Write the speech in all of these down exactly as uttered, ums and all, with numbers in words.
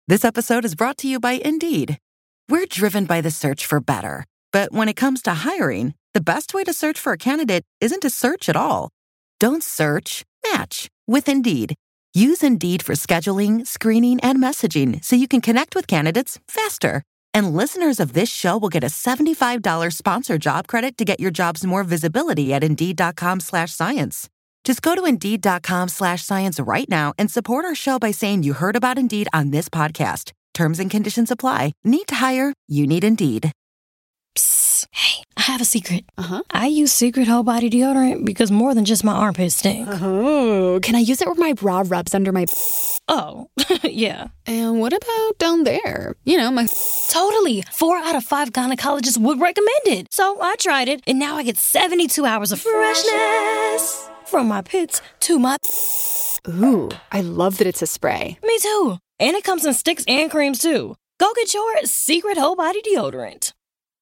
This episode is brought to you by Indeed. We're driven by the search for better. But when it comes to hiring, the best way to search for a candidate isn't to search at all. Don't search, match with Indeed. Use Indeed for scheduling, screening, and messaging so you can connect with candidates faster. And listeners of this show will get a seventy-five dollars sponsored job credit to get your jobs more visibility at Indeed.com slash science. Just go to Indeed.com slash science right now and support our show by saying you heard about Indeed on this podcast. Terms and conditions apply. Need to hire? You need Indeed. Psst. Hey, I have a secret. Uh-huh. I use Secret Whole Body Deodorant because more than just my armpits stink. Oh, can I use it where my bra rubs under my... Oh, yeah. And what about down there? You know, my... Totally. Four out of five gynecologists would recommend it. So I tried it, and now I get seventy-two hours of freshness. From my pits to my... Ooh, I love that it's a spray. Me too. And it comes in sticks and creams too. Go get your Secret Whole Body Deodorant.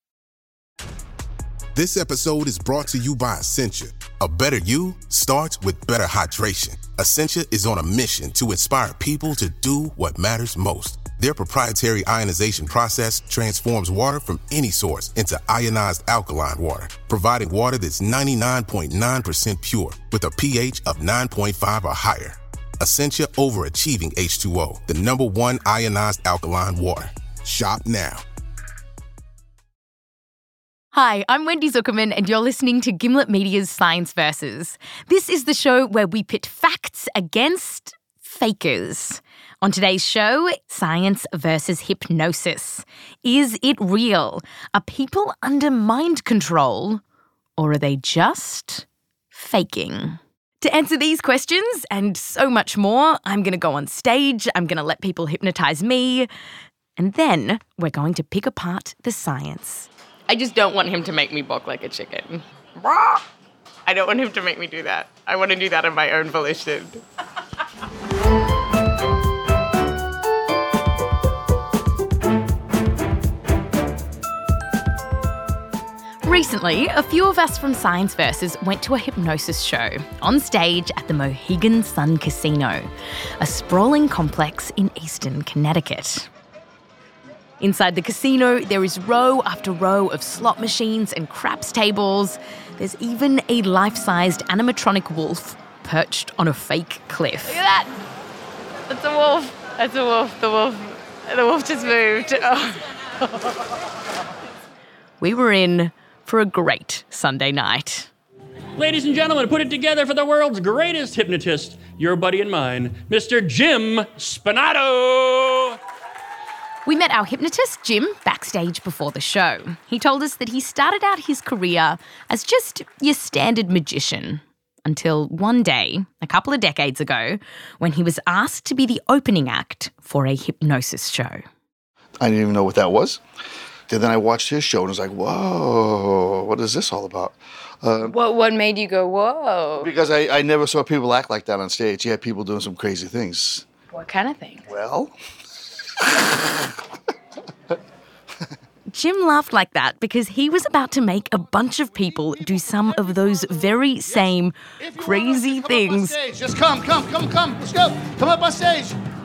This episode is brought to you by Essentia. A better you starts with better hydration. Essentia is on a mission to inspire people to do what matters most. Their proprietary ionization process transforms water from any source into ionized alkaline water, providing water that's ninety-nine point nine percent pure with a pH of nine point five or higher. Essentia Overachieving H two O, the number one ionized alkaline water. Shop now. Hi, I'm Wendy Zuckerman and you're listening to Gimlet Media's Science Versus. This is the show where we pit facts against fakers. On today's show, science versus hypnosis. Is it real? Are people under mind control or are they just faking? To answer these questions and so much more, I'm going to go on stage, I'm going to let people hypnotise me, and then we're going to pick apart the science. I just don't want him to make me balk like a chicken. I don't want him to make me do that. I want to do that of my own volition. Recently, a few of us from Science Versus went to a hypnosis show on stage at the Mohegan Sun Casino, a sprawling complex in eastern Connecticut. Inside the casino, there is row after row of slot machines and craps tables. There's even a life-sized animatronic wolf perched on a fake cliff. Look at that! That's a wolf. That's a wolf. The wolf. The wolf just moved. Oh. We were in for a great Sunday night. Ladies and gentlemen, put it together for the world's greatest hypnotist, your buddy and mine, Mister Jim Spinato. We met our hypnotist, Jim, backstage before the show. He told us that he started out his career as just your standard magician until one day, a couple of decades ago, when he was asked to be the opening act for a hypnosis show. I didn't even know what that was. And then I watched his show and was like, whoa, what is this all about? Uh, what what made you go, whoa? Because I, I never saw people act like that on stage. You had people doing some crazy things. What kind of things? Well... Jim laughed like that because he was about to make a bunch of people do some of those very same crazy things. Just come, come, come, come. Let's go. Come up on stage.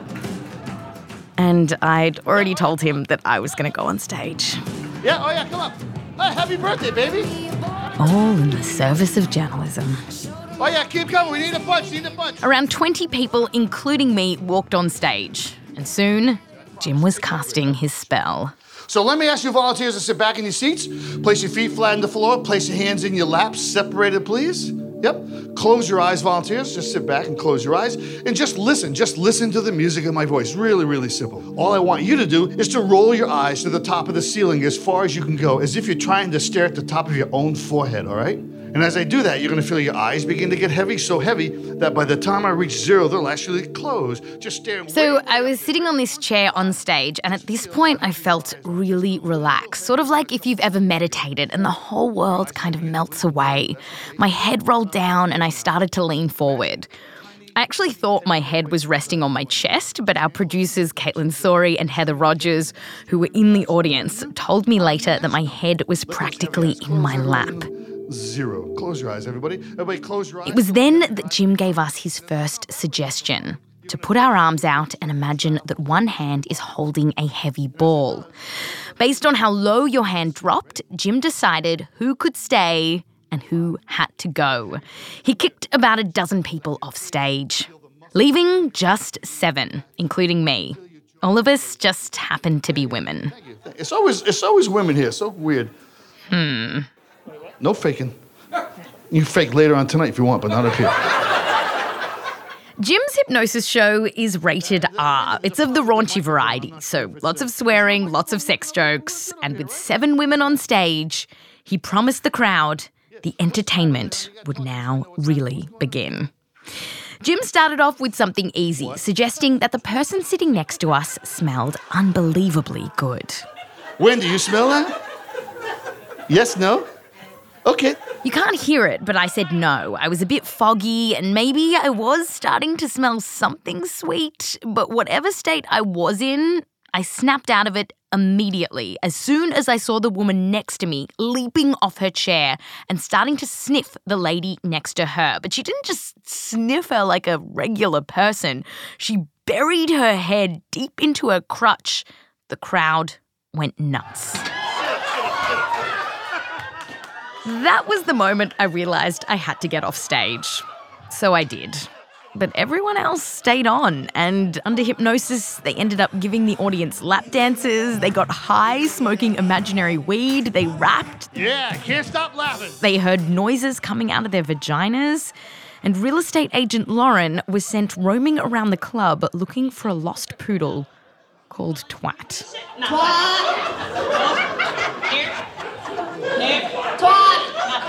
And I'd already told him that I was going to go on stage. Yeah, oh yeah, come up. Hey, happy birthday, baby. All in the service of journalism. Oh yeah, keep coming. We need a punch, need a punch. Around twenty people, including me, walked on stage. And soon, Jim was casting his spell. So let me ask you volunteers to sit back in your seats. Place your feet flat on the floor. Place your hands in your laps. Separated, please. Yep. Close your eyes, volunteers. Just sit back and close your eyes. And just listen. Just listen to the music of my voice. Really, really simple. All I want you to do is to roll your eyes to the top of the ceiling as far as you can go, as if you're trying to stare at the top of your own forehead, all right? And as I do that, you're going to feel your eyes begin to get heavy, so heavy that by the time I reach zero, they'll actually close. Just staring. So I was sitting on this chair on stage, and at this point I felt really relaxed, sort of like if you've ever meditated and the whole world kind of melts away. My head rolled down and I started to lean forward. I actually thought my head was resting on my chest, but our producers, Caitlin Sori and Heather Rogers, who were in the audience, told me later that my head was practically in my lap. Zero. Close your eyes, everybody. Everybody close your eyes. It was then that Jim gave us his first suggestion. to put our arms out and imagine that one hand is holding a heavy ball. Based on how low your hand dropped, Jim decided who could stay and who had to go. He kicked about a dozen people off stage, leaving just seven, including me. All of us just happened to be women. It's always it's always women here. So weird. Hmm. No faking. You fake later on tonight if you want, but not up here. Jim's hypnosis show is rated R. It's of the raunchy variety, so lots of swearing, lots of sex jokes, and with seven women on stage, he promised the crowd the entertainment would now really begin. Jim started off with something easy, suggesting that the person sitting next to us smelled unbelievably good. Wendy, you smell that? Yes, no? Okay. You can't hear it, but I said no. I was a bit foggy and maybe I was starting to smell something sweet, but whatever state I was in, I snapped out of it immediately as soon as I saw the woman next to me leaping off her chair and starting to sniff the lady next to her. But she didn't just sniff her like a regular person. She buried her head deep into her crotch. The crowd went nuts. That was the moment I realised I had to get off stage. So I did. But everyone else stayed on, and under hypnosis, they ended up giving the audience lap dances, they got high smoking imaginary weed, they rapped. Yeah, can't stop laughing. They heard noises coming out of their vaginas, and real estate agent Lauren was sent roaming around the club looking for a lost poodle called Twat. Twat! Here. Here. Twat!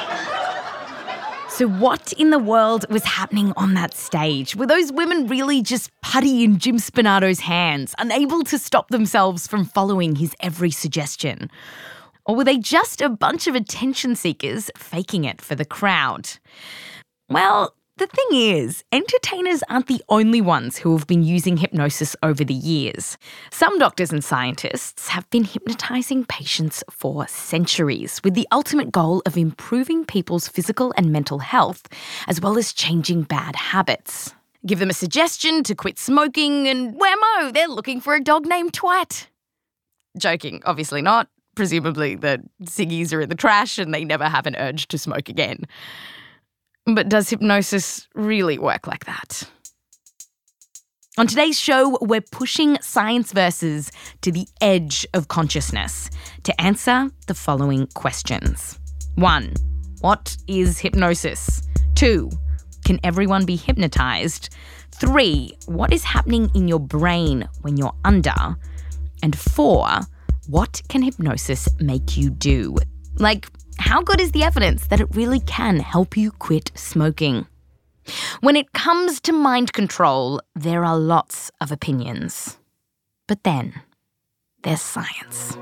So what in the world was happening on that stage? Were those women really just putty in Jim Spinato's hands, unable to stop themselves from following his every suggestion? Or were they just a bunch of attention seekers faking it for the crowd? Well, the thing is, entertainers aren't the only ones who have been using hypnosis over the years. Some doctors and scientists have been hypnotising patients for centuries with the ultimate goal of improving people's physical and mental health, as well as changing bad habits. Give them a suggestion to quit smoking and whammo, they're looking for a dog named Twat. Joking, obviously not. Presumably the ciggies are in the trash and they never have an urge to smoke again. But does hypnosis really work like that? On today's show, we're pushing science verses to the edge of consciousness to answer the following questions. One, what is hypnosis? Two, can everyone be hypnotized? Three, what is happening in your brain when you're under? And four, what can hypnosis make you do? Like, how good is the evidence that it really can help you quit smoking? When it comes to mind control, there are lots of opinions. But then, there's science.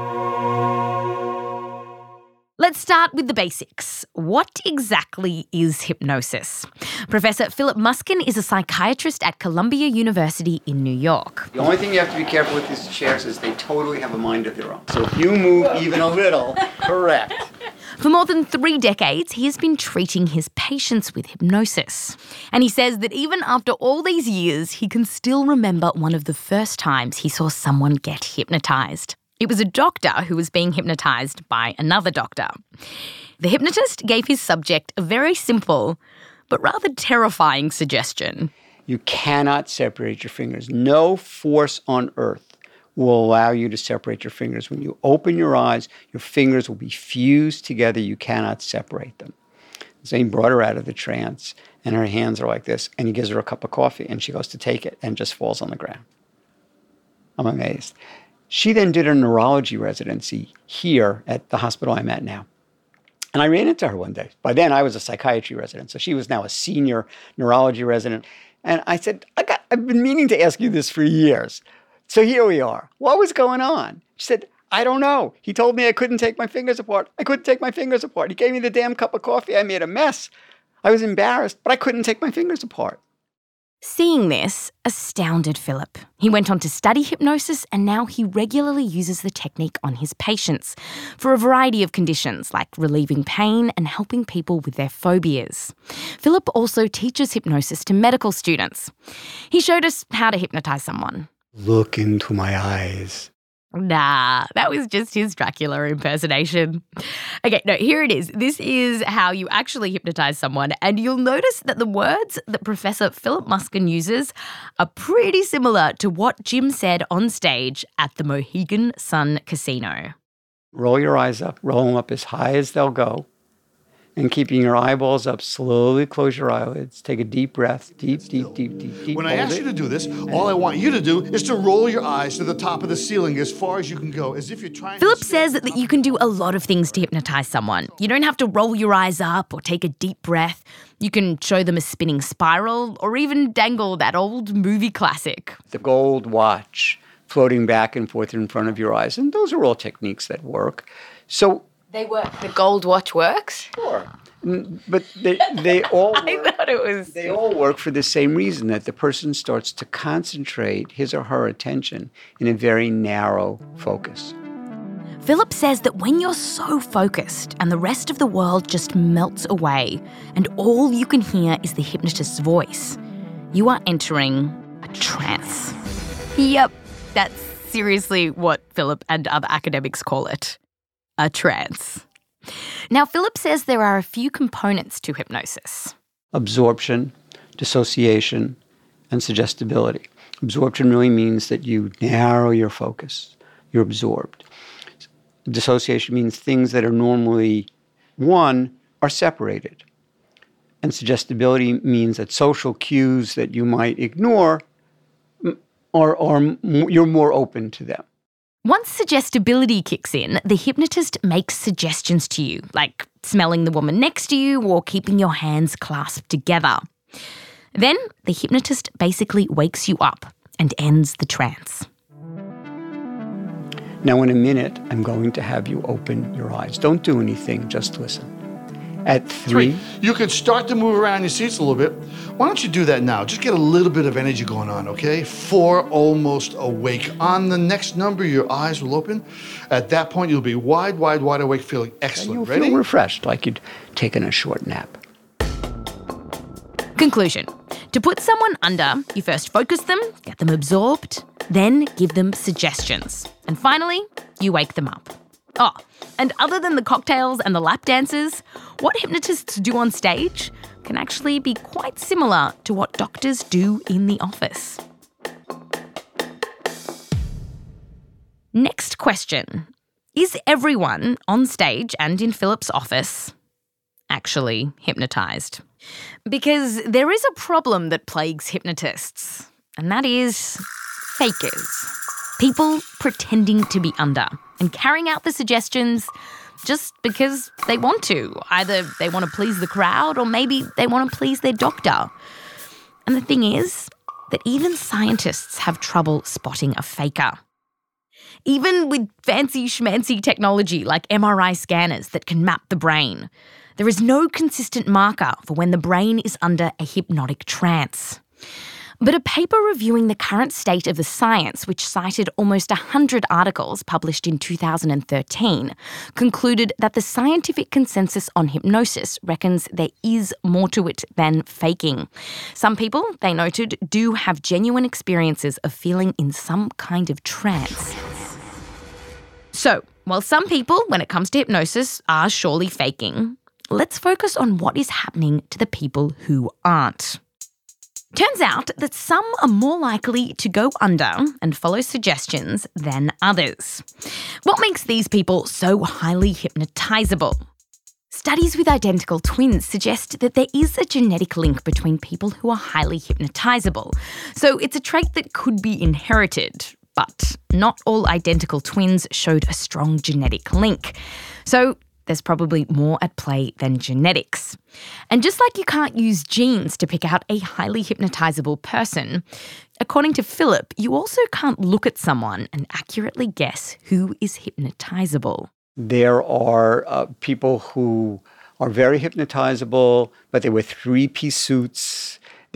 Let's start with the basics. What exactly is hypnosis? Professor Philip Muskin is a psychiatrist at Columbia University in New York. The only thing you have to be careful with these chairs is they totally have a mind of their own. So if you move even a little, correct. For more than three decades, he has been treating his patients with hypnosis. And he says that even after all these years, he can still remember one of the first times he saw someone get hypnotised. It was a doctor who was being hypnotised by another doctor. The hypnotist gave his subject a very simple but rather terrifying suggestion. You cannot separate your fingers. No force on earth will allow you to separate your fingers. When you open your eyes, your fingers will be fused together. You cannot separate them. So he brought her out of the trance, and her hands are like this, and he gives her a cup of coffee, and she goes to take it and just falls on the ground. I'm amazed. She then did a neurology residency here at the hospital I'm at now. And I ran into her one day. By then, I was a psychiatry resident, so she was now a senior neurology resident. And I said, I got, I've been meaning to ask you this for years. So here we are. What was going on? She said, I don't know. He told me I couldn't take my fingers apart. I couldn't take my fingers apart. He gave me the damn cup of coffee. I made a mess. I was embarrassed, but I couldn't take my fingers apart. Seeing this astounded Philip. He went on to study hypnosis and now he regularly uses the technique on his patients for a variety of conditions like relieving pain and helping people with their phobias. Philip also teaches hypnosis to medical students. He showed us how to hypnotise someone. Look into my eyes. Nah, that was just his Dracula impersonation. Okay, no, here it is. This is how you actually hypnotise someone, and you'll notice that the words that Professor Philip Muskin uses are pretty similar to what Jim said on stage at the Mohegan Sun Casino. Roll your eyes up, roll them up as high as they'll go, and keeping your eyeballs up, slowly close your eyelids. Take a deep breath, deep, deep, deep, deep, deep. When I ask you to do this, all I want you to do is to roll your eyes to the top of the ceiling as far as you can go, as if you're trying Philip to... says that you can do a lot of things to hypnotise someone. You don't have to roll your eyes up or take a deep breath. You can show them a spinning spiral or even dangle that old movie classic. The gold watch floating back and forth in front of your eyes. And those are all techniques that work. So... They work. The gold watch works? Sure. But they, they all work, I thought it was... They all work for the same reason, that the person starts to concentrate his or her attention in a very narrow focus. Philip says that when you're so focused and the rest of the world just melts away and all you can hear is the hypnotist's voice, you are entering a trance. Yep, that's seriously what Philip and other academics call it. A trance. Now, Philip says there are a few components to hypnosis. Absorption, dissociation, and suggestibility. Absorption really means that you narrow your focus. You're absorbed. Dissociation means things that are normally one are separated. And suggestibility means that social cues that you might ignore are, are you're more open to them. Once suggestibility kicks in, the hypnotist makes suggestions to you, like smelling the woman next to you or keeping your hands clasped together. Then the hypnotist basically wakes you up and ends the trance. Now, in a minute, I'm going to have you open your eyes. Don't do anything, just listen. At three, three, you can start to move around your seats a little bit. Why don't you do that now? Just get a little bit of energy going on, okay? Four, almost awake. On the next number, your eyes will open. At that point, you'll be wide, wide, wide awake, feeling excellent. You'll Ready? feel refreshed, like you'd taken a short nap. Conclusion. To put someone under, you first focus them, get them absorbed, then give them suggestions. And finally, you wake them up. Oh, and other than the cocktails and the lap dances, what hypnotists do on stage can actually be quite similar to what doctors do in the office. Next question. Is everyone on stage and in Philip's office actually hypnotised? Because there is a problem that plagues hypnotists, and that is fakers. People pretending to be under and carrying out the suggestions just because they want to. Either they want to please the crowd or maybe they want to please their doctor. And the thing is that even scientists have trouble spotting a faker. Even with fancy schmancy technology like M R I scanners that can map the brain, there is no consistent marker for when the brain is under a hypnotic trance. But a paper reviewing the current state of the science, which cited almost one hundred articles published in two thousand thirteen, concluded that the scientific consensus on hypnosis reckons there is more to it than faking. Some people, they noted, do have genuine experiences of feeling in some kind of trance. So, while some people, when it comes to hypnosis, are surely faking, let's focus on what is happening to the people who aren't. Turns out that some are more likely to go under and follow suggestions than others. What makes these people so highly hypnotisable? Studies with identical twins suggest that there is a genetic link between people who are highly hypnotisable. So it's a trait that could be inherited, but not all identical twins showed a strong genetic link. So there's probably more at play than genetics. And just like you can't use genes to pick out a highly hypnotisable person, according to Philip, you also can't look at someone and accurately guess who is hypnotisable. There are uh, people who are very hypnotizable, but they wear three-piece suits.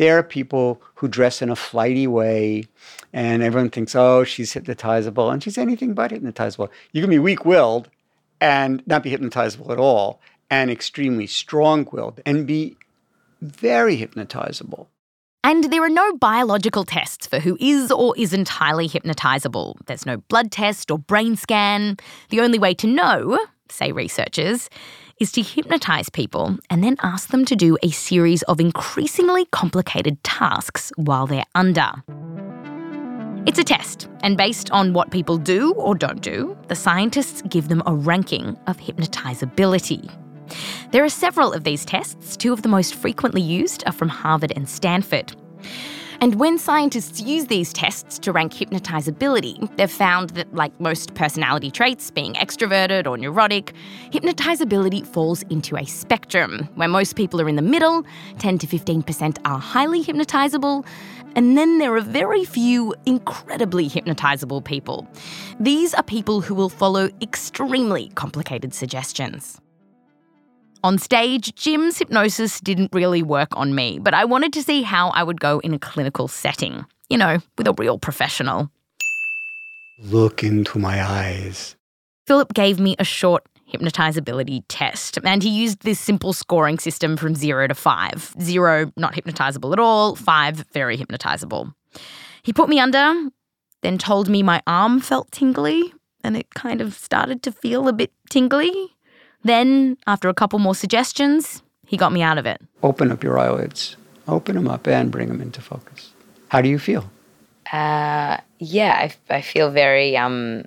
There are people who dress in a flighty way, and everyone thinks, oh, she's hypnotizable, and she's anything but hypnotizable. You can be weak-willed and not be hypnotizable at all, and extremely strong-willed and be very hypnotizable. And there are no biological tests for who is or isn't highly hypnotizable. There's no blood test or brain scan. The only way to know, say researchers, is to hypnotize people and then ask them to do a series of increasingly complicated tasks while they're under. It's a test, and based on what people do or don't do, the scientists give them a ranking of hypnotizability. There are several of these tests. Two of the most frequently used are from Harvard and Stanford. And when scientists use these tests to rank hypnotizability, they've found that, like most personality traits, being extroverted or neurotic, hypnotizability falls into a spectrum where most people are in the middle, ten to fifteen percent are highly hypnotizable, and then there are very few incredibly hypnotizable people. These are people who will follow extremely complicated suggestions. On stage, Jim's hypnosis didn't really work on me, but I wanted to see how I would go in a clinical setting, you know, with a real professional. Look into my eyes. Philip gave me a short hypnotizability test, and he used this simple scoring system from zero to five. Zero, not hypnotizable at all. Five, very hypnotizable. He put me under, then told me my arm felt tingly, and it kind of started to feel a bit tingly. Then, after a couple more suggestions, he got me out of it. Open up your eyelids. Open them up and bring them into focus. How do you feel? Uh, yeah, I, I feel very, um,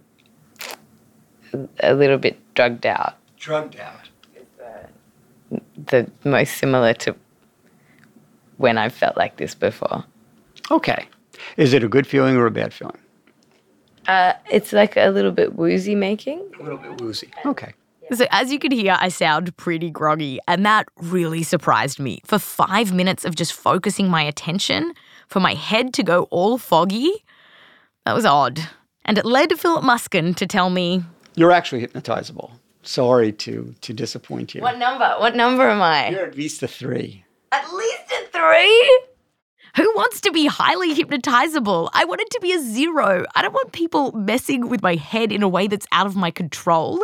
a little bit drugged out. Drugged out. The, the most similar to when I've felt like this before. Okay. Is it a good feeling or a bad feeling? Uh, it's like a little bit woozy making. A little bit woozy. Okay. So as you could hear, I sound pretty groggy, and that really surprised me. For five minutes of just focusing my attention, for my head to go all foggy, that was odd. And it led Philip Muskin to tell me, you're actually hypnotizable. Sorry to to disappoint you. What number? What number am I? You're at least a three. At least a three? Who wants to be highly hypnotizable? I wanted to be a zero. I don't want people messing with my head in a way that's out of my control.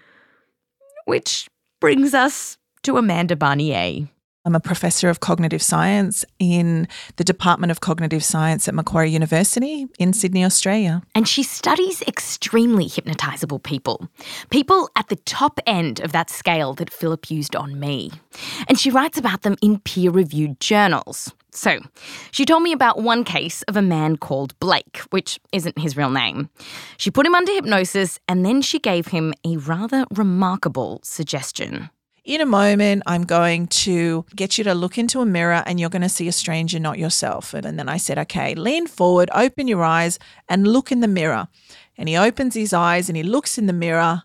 Which brings us to Amanda Barnier. I'm a professor of cognitive science in the Department of Cognitive Science at Macquarie University in Sydney, Australia. And she studies extremely hypnotizable people. People at the top end of that scale that Philip used on me. And she writes about them in peer-reviewed journals. So, she told me about one case of a man called Blake, which isn't his real name. She put him under hypnosis and then she gave him a rather remarkable suggestion. In a moment, I'm going to get you to look into a mirror and you're going to see a stranger, not yourself. And then I said, okay, lean forward, open your eyes and look in the mirror. And he opens his eyes and he looks in the mirror.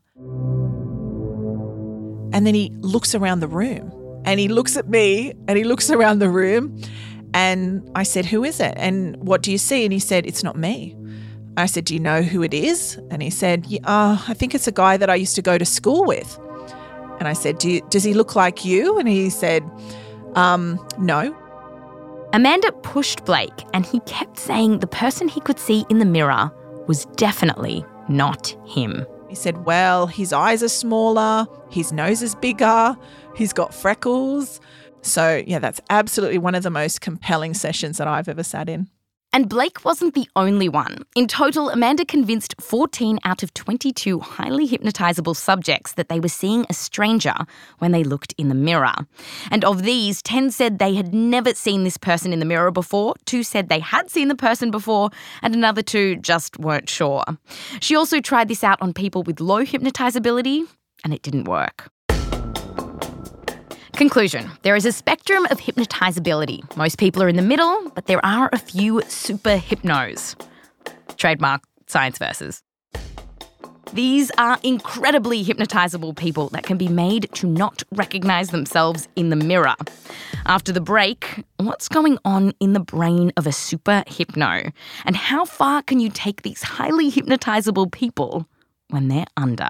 And then he looks around the room and he looks at me and he looks around the room. And I said, who is it? And what do you see? And he said, it's not me. I said, do you know who it is? And he said, yeah, uh, I think it's a guy that I used to go to school with. And I said, do you, does he look like you? And he said, um, no. Amanda pushed Blake and he kept saying the person he could see in the mirror was definitely not him. He said, well, his eyes are smaller, his nose is bigger, he's got freckles. So, yeah, that's absolutely one of the most compelling sessions that I've ever sat in. And Blake wasn't the only one. In total, Amanda convinced fourteen out of twenty-two highly hypnotizable subjects that they were seeing a stranger when they looked in the mirror. And of these, ten said they had never seen this person in the mirror before, two said they had seen the person before, and another two just weren't sure. She also tried this out on people with low hypnotizability, and it didn't work. Conclusion. There is a spectrum of hypnotizability. Most people are in the middle, but there are a few super hypnos. Trademark Science Versus. These are incredibly hypnotizable people that can be made to not recognise themselves in the mirror. After the break, what's going on in the brain of a super hypno? And how far can you take these highly hypnotizable people when they're under?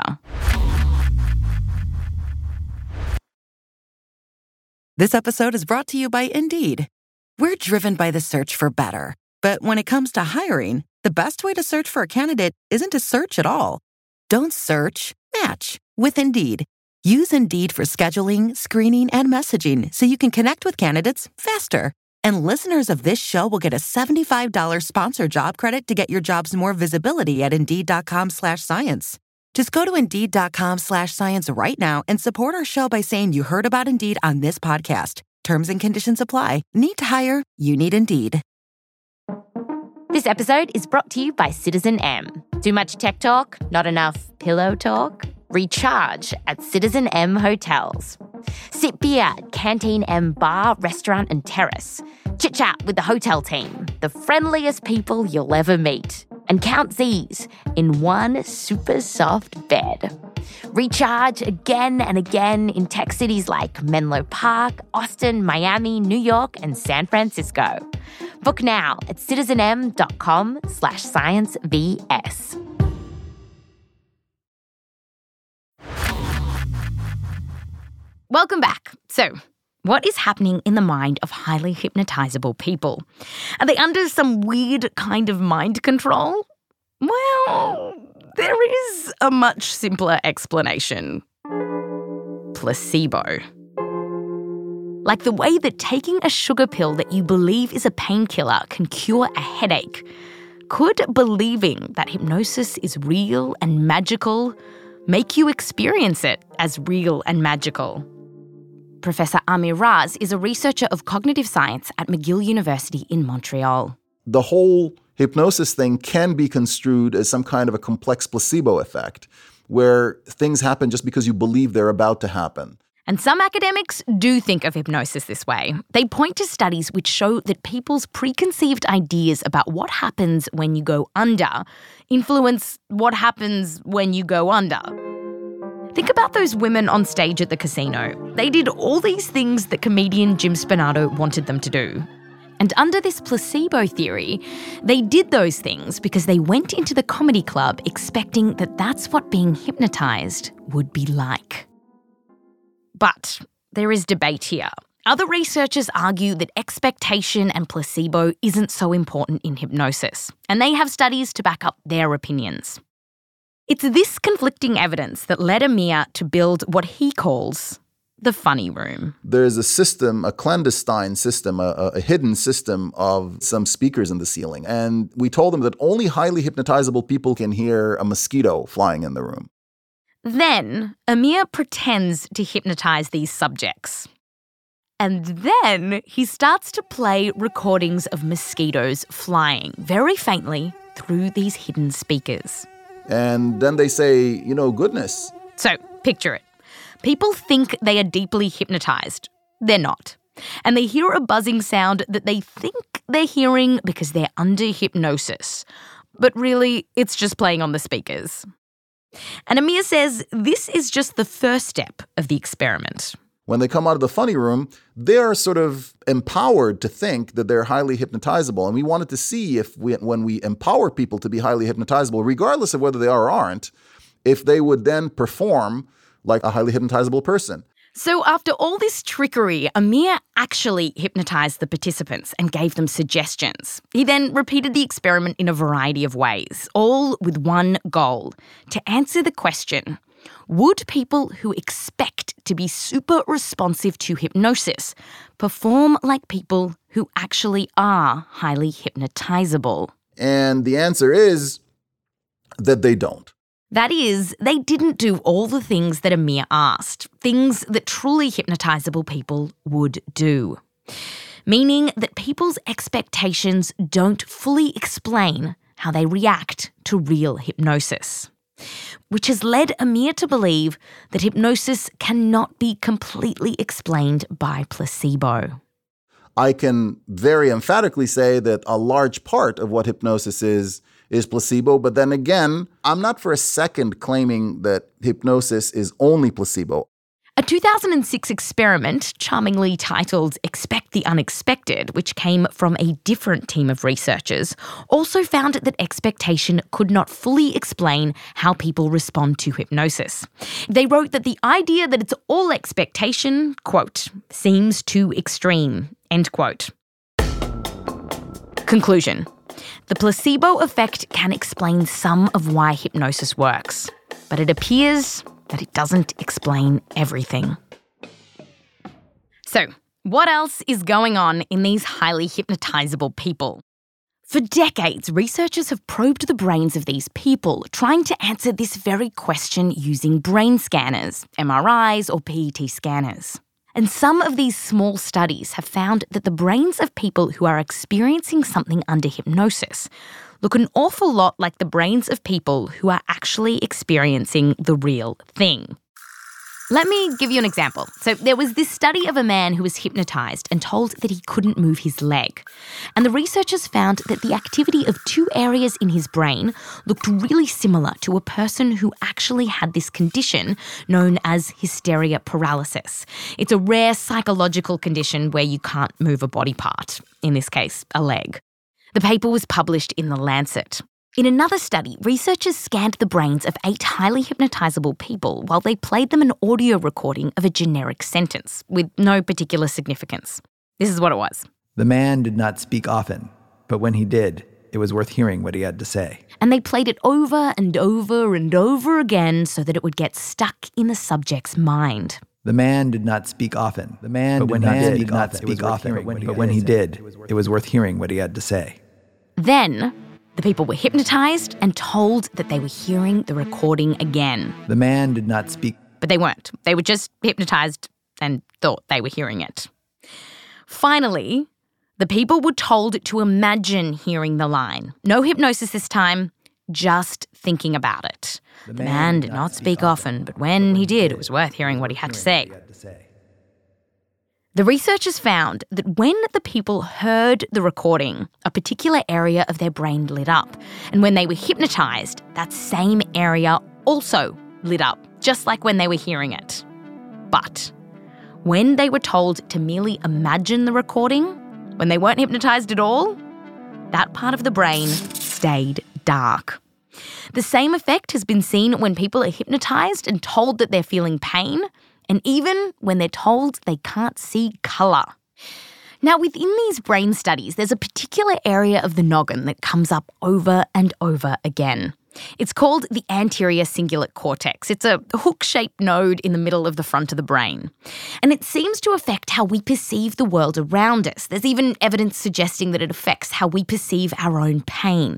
This episode is brought to you by Indeed. We're driven by the search for better. But when it comes to hiring, the best way to search for a candidate isn't to search at all. Don't search, match with Indeed. Use Indeed for scheduling, screening, and messaging so you can connect with candidates faster. And listeners of this show will get a seventy-five dollars sponsored job credit to get your jobs more visibility at Indeed.com slash science. Just go to Indeed.com slash science right now and support our show by saying you heard about Indeed on this podcast. Terms and conditions apply. Need to hire? You need Indeed. This episode is brought to you by Citizen M. Too much tech talk? Not enough pillow talk? Recharge at Citizen M Hotels. Sit beer at Canteen M Bar, Restaurant and Terrace. Chit-chat with the hotel team, the friendliest people you'll ever meet. And count Z's in one super soft bed. Recharge again and again in tech cities like Menlo Park, Austin, Miami, New York, and San Francisco. Book now at citizenm.com slash sciencevs. Welcome back. So, what is happening in the mind of highly hypnotizable people? Are they under some weird kind of mind control? Well, there is a much simpler explanation. Placebo. Like the way that taking a sugar pill that you believe is a painkiller can cure a headache, could believing that hypnosis is real and magical make you experience it as real and magical? Professor Amir Raz is a researcher of cognitive science at McGill University in Montreal. The whole hypnosis thing can be construed as some kind of a complex placebo effect, where things happen just because you believe they're about to happen. And some academics do think of hypnosis this way. They point to studies which show that people's preconceived ideas about what happens when you go under influence what happens when you go under. Think about those women on stage at the casino. They did all these things that comedian Jim Spinato wanted them to do. And under this placebo theory, they did those things because they went into the comedy club expecting that that's what being hypnotized would be like. But there is debate here. Other researchers argue that expectation and placebo isn't so important in hypnosis, and they have studies to back up their opinions. It's this conflicting evidence that led Amir to build what he calls the funny room. There's a system, a clandestine system, a, a hidden system of some speakers in the ceiling. And we told them that only highly hypnotizable people can hear a mosquito flying in the room. Then Amir pretends to hypnotize these subjects. And then he starts to play recordings of mosquitoes flying very faintly through these hidden speakers. And then they say, you know, goodness. So, picture it. People think they are deeply hypnotized. They're not. And they hear a buzzing sound that they think they're hearing because they're under hypnosis. But really, it's just playing on the speakers. And Amir says this is just the first step of the experiment. When they come out of the funny room, they're sort of empowered to think that they're highly hypnotizable. And we wanted to see if we, when we empower people to be highly hypnotizable, regardless of whether they are or aren't, if they would then perform like a highly hypnotizable person. So after all this trickery, Amir actually hypnotized the participants and gave them suggestions. He then repeated the experiment in a variety of ways, all with one goal: to answer the question, would people who expect to be super responsive to hypnosis perform like people who actually are highly hypnotizable? And the answer is that they don't. That is, they didn't do all the things that Amir asked, things that truly hypnotizable people would do. Meaning that people's expectations don't fully explain how they react to real hypnosis. Which has led Amir to believe that hypnosis cannot be completely explained by placebo. I can very emphatically say that a large part of what hypnosis is is placebo, but then again, I'm not for a second claiming that hypnosis is only placebo. A two thousand six experiment, charmingly titled Expect the Unexpected, which came from a different team of researchers, also found that expectation could not fully explain how people respond to hypnosis. They wrote that the idea that it's all expectation, quote, seems too extreme, end quote. Conclusion. The placebo effect can explain some of why hypnosis works, but it appears that it doesn't explain everything. So, what else is going on in these highly hypnotizable people? For decades, researchers have probed the brains of these people, trying to answer this very question using brain scanners, M R Is or P E T scanners. And some of these small studies have found that the brains of people who are experiencing something under hypnosis look an awful lot like the brains of people who are actually experiencing the real thing. Let me give you an example. So there was this study of a man who was hypnotised and told that he couldn't move his leg. And the researchers found that the activity of two areas in his brain looked really similar to a person who actually had this condition known as hysteria paralysis. It's a rare psychological condition where you can't move a body part, in this case, a leg. The paper was published in The Lancet. In another study, researchers scanned the brains of eight highly hypnotisable people while they played them an audio recording of a generic sentence with no particular significance. This is what it was. The man did not speak often, but when he did, it was worth hearing what he had to say. And they played it over and over and over again so that it would get stuck in the subject's mind. The man did not speak often. The man but when did, he did, did not speak often, but when, but when he did, it was worth hearing what he had to say. Then the people were hypnotised and told that they were hearing the recording again. The man did not speak. But they weren't. They were just hypnotised and thought they were hearing it. Finally, the people were told to imagine hearing the line. No hypnosis this time, just thinking about it. The man, the man did not speak often, but when he did, it was worth hearing what he had to say. The researchers found that when the people heard the recording, a particular area of their brain lit up. And when they were hypnotised, that same area also lit up, just like when they were hearing it. But when they were told to merely imagine the recording, when they weren't hypnotised at all, that part of the brain stayed dark. The same effect has been seen when people are hypnotised and told that they're feeling pain, and even when they're told they can't see colour. Now, within these brain studies, there's a particular area of the noggin that comes up over and over again. It's called the anterior cingulate cortex. It's a hook-shaped node in the middle of the front of the brain. And it seems to affect how we perceive the world around us. There's even evidence suggesting that it affects how we perceive our own pain.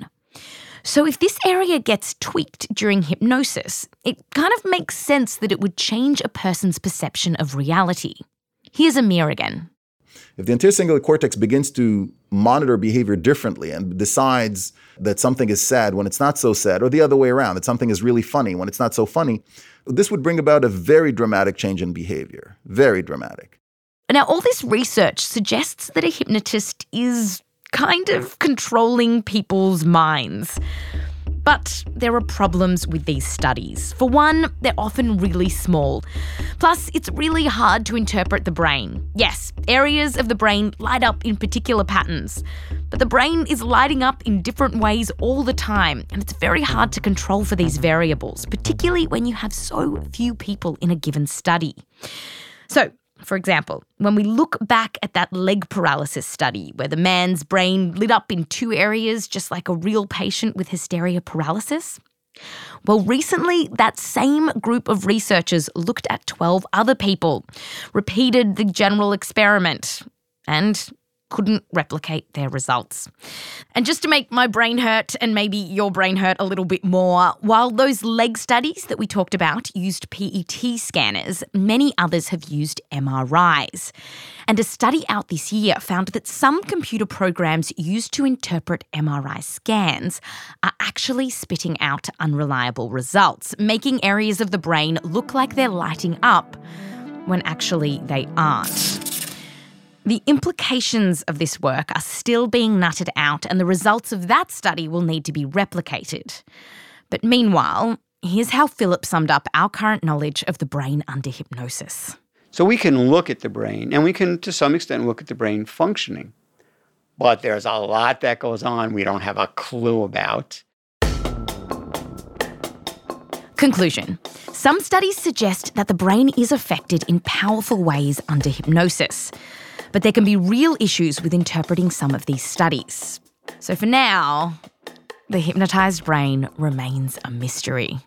So if this area gets tweaked during hypnosis, it kind of makes sense that it would change a person's perception of reality. Here's Amir again. If the anterior cingulate cortex begins to monitor behavior differently and decides that something is sad when it's not so sad, or the other way around, that something is really funny when it's not so funny, this would bring about a very dramatic change in behavior. Very dramatic. Now, all this research suggests that a hypnotist is kind of controlling people's minds. But there are problems with these studies. For one, they're often really small. Plus, it's really hard to interpret the brain. Yes, areas of the brain light up in particular patterns, but the brain is lighting up in different ways all the time, and it's very hard to control for these variables, particularly when you have so few people in a given study. So, for example, when we look back at that leg paralysis study where the man's brain lit up in two areas just like a real patient with hysteria paralysis, well, recently that same group of researchers looked at twelve other people, repeated the general experiment, and couldn't replicate their results. And just to make my brain hurt and maybe your brain hurt a little bit more, while those leg studies that we talked about used P E T scanners, many others have used M R Is. And a study out this year found that some computer programs used to interpret M R I scans are actually spitting out unreliable results, making areas of the brain look like they're lighting up when actually they aren't. The implications of this work are still being nutted out, and the results of that study will need to be replicated. But meanwhile, here's how Philip summed up our current knowledge of the brain under hypnosis. So we can look at the brain, and we can, to some extent, look at the brain functioning. But there's a lot that goes on we don't have a clue about. Conclusion. Some studies suggest that the brain is affected in powerful ways under hypnosis. But there can be real issues with interpreting some of these studies. So for now, the hypnotized brain remains a mystery.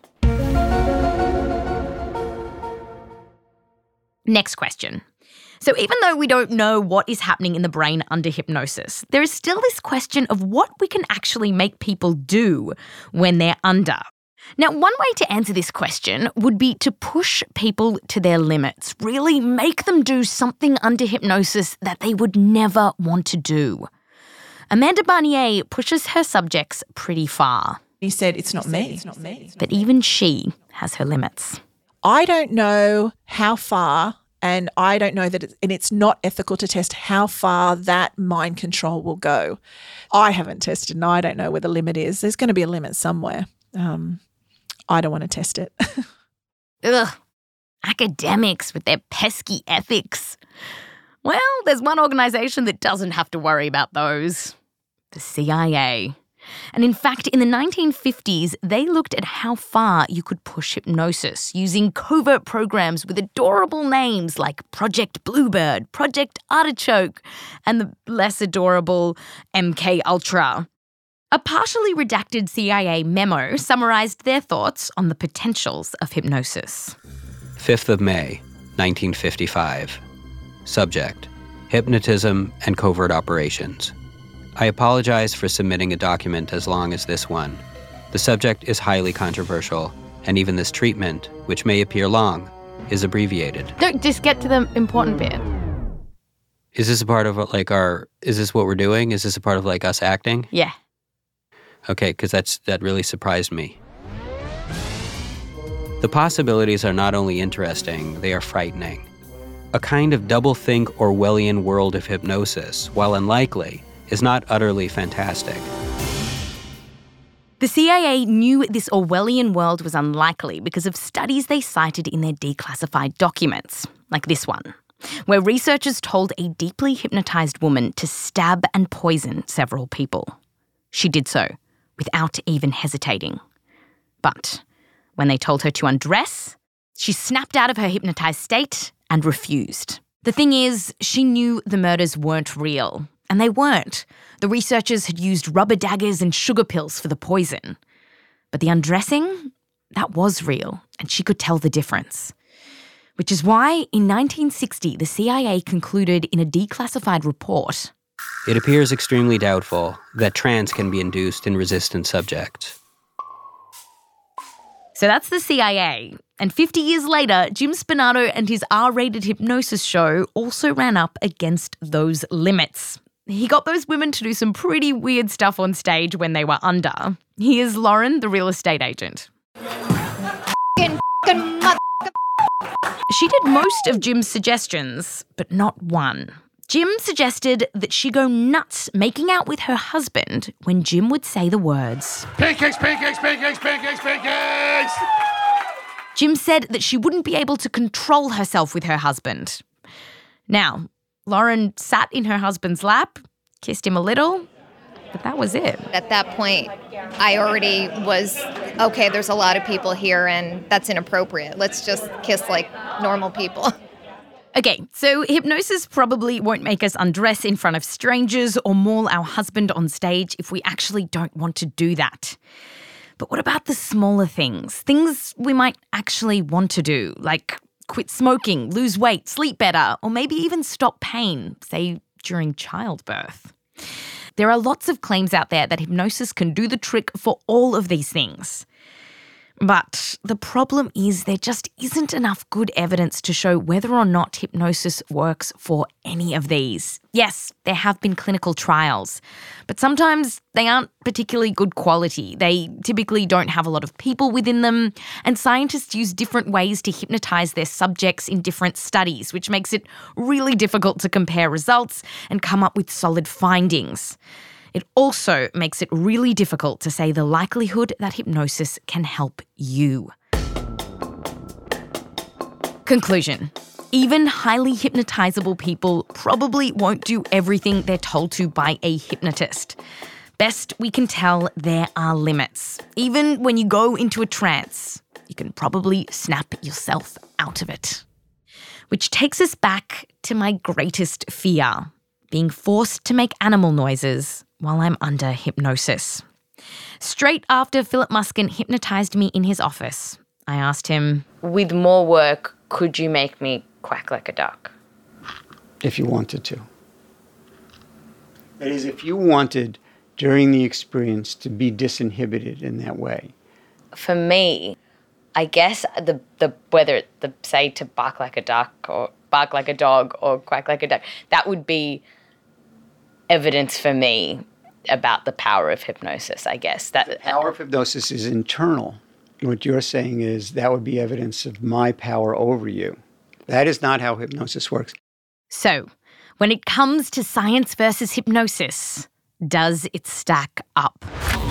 Next question. So even though we don't know what is happening in the brain under hypnosis, there is still this question of what we can actually make people do when they're under. Now, one way to answer this question would be to push people to their limits, really make them do something under hypnosis that they would never want to do. Amanda Barnier pushes her subjects pretty far. He said, it's not me. It's not me. But even she has her limits. I don't know how far, and I don't know that, it's, and it's not ethical to test how far that mind control will go. I haven't tested, and I don't know where the limit is. There's going to be a limit somewhere. Um, I don't want to test it. Ugh, academics with their pesky ethics. Well, there's one organisation that doesn't have to worry about those. The C I A. And in fact, in the nineteen fifties, they looked at how far you could push hypnosis using covert programs with adorable names like Project Bluebird, Project Artichoke, and the less adorable M K Ultra. A partially redacted C I A memo summarised their thoughts on the potentials of hypnosis. fifth of May, nineteen fifty-five. Subject: hypnotism and covert operations. I apologize for submitting a document as long as this one. The subject is highly controversial, and even this treatment, which may appear long, is abbreviated. Don't just get to the important bit. Is this a part of like our, is this what we're doing? Is this a part of like us acting? Yeah. Okay, because that's that really surprised me. The possibilities are not only interesting, they are frightening. A kind of double-think Orwellian world of hypnosis, while unlikely, is not utterly fantastic. The C I A knew this Orwellian world was unlikely because of studies they cited in their declassified documents, like this one, where researchers told a deeply hypnotized woman to stab and poison several people. She did so, without even hesitating. But when they told her to undress, she snapped out of her hypnotized state and refused. The thing is, she knew the murders weren't real. And they weren't. The researchers had used rubber daggers and sugar pills for the poison. But the undressing, that was real, and she could tell the difference. Which is why, in nineteen sixty, the C I A concluded in a declassified report, it appears extremely doubtful that trance can be induced in resistant subjects. So that's the C I A. And fifty years later, Jim Spinato and his R-rated hypnosis show also ran up against those limits. He got those women to do some pretty weird stuff on stage when they were under. Here's Lauren, the real estate agent. She did most of Jim's suggestions, but not one. Jim suggested that she go nuts making out with her husband when Jim would say the words, Pancakes, pancakes, pancakes, pancakes, pancakes! Jim said that she wouldn't be able to control herself with her husband. Now, Lauren sat in her husband's lap, kissed him a little, but that was it. At that point, I already was, okay, there's a lot of people here and that's inappropriate. Let's just kiss like normal people. Okay, so hypnosis probably won't make us undress in front of strangers or maul our husband on stage if we actually don't want to do that. But what about the smaller things? Things we might actually want to do, like quit smoking, lose weight, sleep better, or maybe even stop pain, say during childbirth. There are lots of claims out there that hypnosis can do the trick for all of these things. But the problem is there just isn't enough good evidence to show whether or not hypnosis works for any of these. Yes, there have been clinical trials, but sometimes they aren't particularly good quality. They typically don't have a lot of people within them, and scientists use different ways to hypnotize their subjects in different studies, which makes it really difficult to compare results and come up with solid findings. It also makes it really difficult to say the likelihood that hypnosis can help you. Conclusion. Even highly hypnotizable people probably won't do everything they're told to by a hypnotist. Best we can tell, there are limits. Even when you go into a trance, you can probably snap yourself out of it. Which takes us back to my greatest fear, being forced to make animal noises while I'm under hypnosis. Straight after Philip Muskin hypnotised me in his office, I asked him, with more work, could you make me quack like a duck? If you wanted to. That is, if you wanted during the experience to be disinhibited in that way. For me, I guess the the whether the say to bark like a duck or bark like a dog or quack like a duck, that would be evidence for me about the power of hypnosis, I guess. That the power of hypnosis is internal. What you're saying is that would be evidence of my power over you. That is not how hypnosis works. So, when it comes to science versus hypnosis, does it stack up?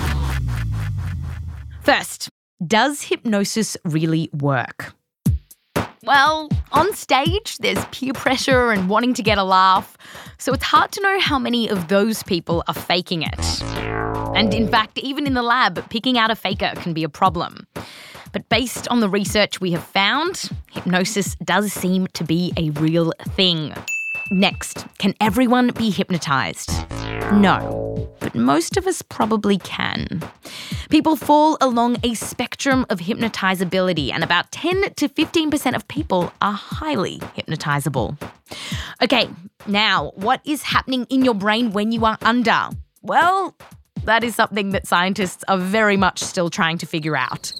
First, does hypnosis really work? Well, on stage, there's peer pressure and wanting to get a laugh, so it's hard to know how many of those people are faking it. And in fact, even in the lab, picking out a faker can be a problem. But based on the research we have found, hypnosis does seem to be a real thing. Next, can everyone be hypnotised? No, but most of us probably can. People fall along a spectrum of hypnotisability, and about ten to fifteen percent of people are highly hypnotisable. Okay, now, what is happening in your brain when you are under? Well, that is something that scientists are very much still trying to figure out.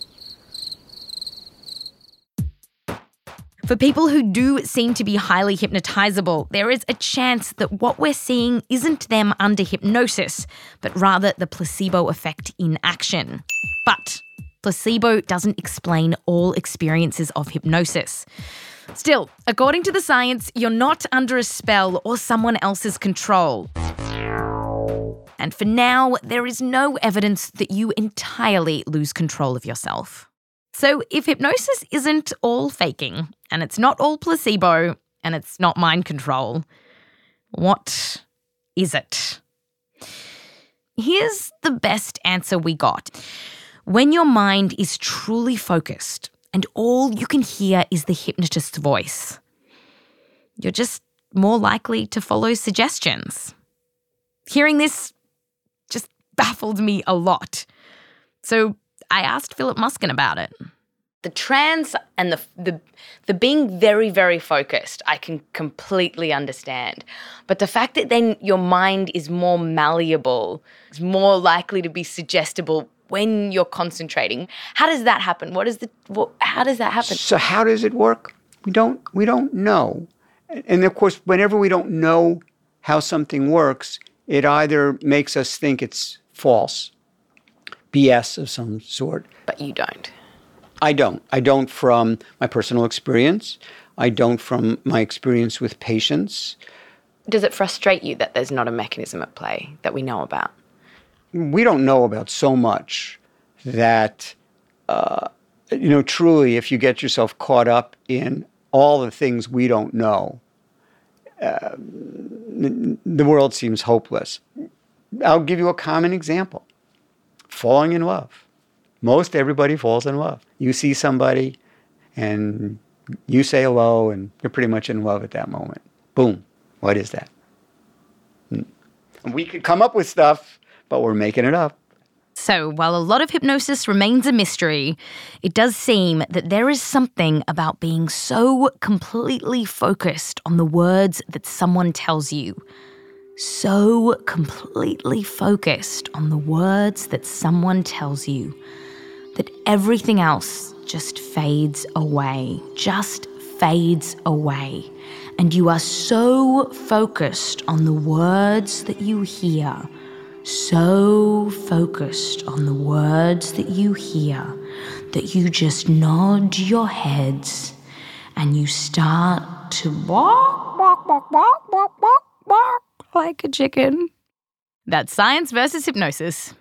For people who do seem to be highly hypnotisable, there is a chance that what we're seeing isn't them under hypnosis, but rather the placebo effect in action. But placebo doesn't explain all experiences of hypnosis. Still, according to the science, you're not under a spell or someone else's control. And for now, there is no evidence that you entirely lose control of yourself. So if hypnosis isn't all faking, and it's not all placebo, and it's not mind control, what is it? Here's the best answer we got. When your mind is truly focused and all you can hear is the hypnotist's voice, you're just more likely to follow suggestions. Hearing this just baffled me a lot. So I asked Philip Muskin about it. The trance and the, the the being very, very focused, I can completely understand. But the fact that then your mind is more malleable, is more likely to be suggestible when you're concentrating, how does that happen? What is the? What, how does that happen? So how does it work? We don't we don't know. And of course, whenever we don't know how something works, it either makes us think it's false, B S of some sort. But you don't. I don't. I don't from my personal experience. I don't from my experience with patients. Does it frustrate you that there's not a mechanism at play that we know about? We don't know about so much that, uh, you know, truly, if you get yourself caught up in all the things we don't know, uh, the world seems hopeless. I'll give you a common example. Falling in love. Most everybody falls in love. You see somebody and you say hello and you're pretty much in love at that moment. Boom. What is that? We could come up with stuff, but we're making it up. So while a lot of hypnosis remains a mystery, it does seem that there is something about being so completely focused on the words that someone tells you. So completely focused on the words that someone tells you that everything else just fades away, just fades away. And you are so focused on the words that you hear, so focused on the words that you hear, that you just nod your heads and you start to walk, walk, walk, walk, walk, walk, walk like a chicken. That's Science versus Hypnosis.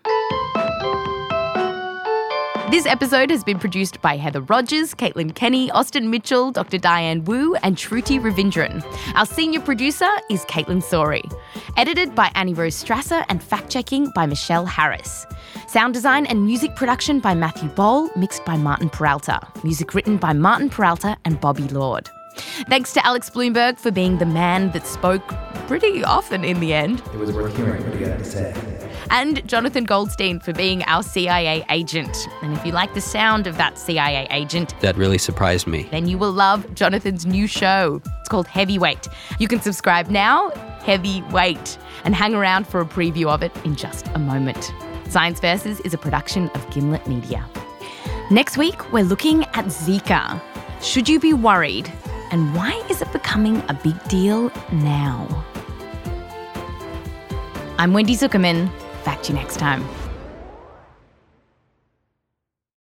This episode has been produced by Heather Rogers, Caitlin Kenny, Austin Mitchell, Doctor Diane Wu, and Shruti Ravindran. Our senior producer is Caitlin Sori. Edited by Annie Rose Strasser and fact-checking by Michelle Harris. Sound design and music production by Matthew Boll, mixed by Martin Peralta. Music written by Martin Peralta and Bobby Lord. Thanks to Alex Bloomberg for being the man that spoke pretty often in the end. It was worth hearing what he had to say. and Jonathan Goldstein for being our C I A agent. And if you like the sound of that C I A agent, that really surprised me, then you will love Jonathan's new show. It's called Heavyweight. You can subscribe now, Heavyweight, and hang around for a preview of it in just a moment. Science Versus is a production of Gimlet Media. Next week, we're looking at Zika. Should you be worried? And why is it becoming a big deal now? I'm Wendy Zuckerman. Back to you next time.